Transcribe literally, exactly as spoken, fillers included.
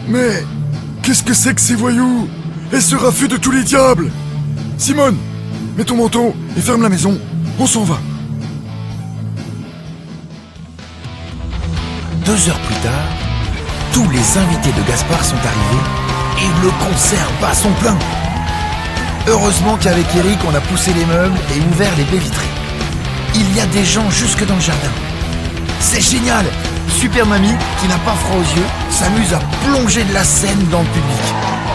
Mais qu'est-ce que c'est que ces voyous? Et ce raffut de tous les diables? Simone, mets ton manteau et ferme la maison, on s'en va. Deux heures plus tard, tous les invités de Gaspard sont arrivés et le concert bat son plein. Heureusement qu'avec Eric, on a poussé les meubles et ouvert les baies vitrées. Il y a des gens jusque dans le jardin. C'est génial! Super Mamie, qui n'a pas froid aux yeux, s'amuse à plonger de la scène dans le public.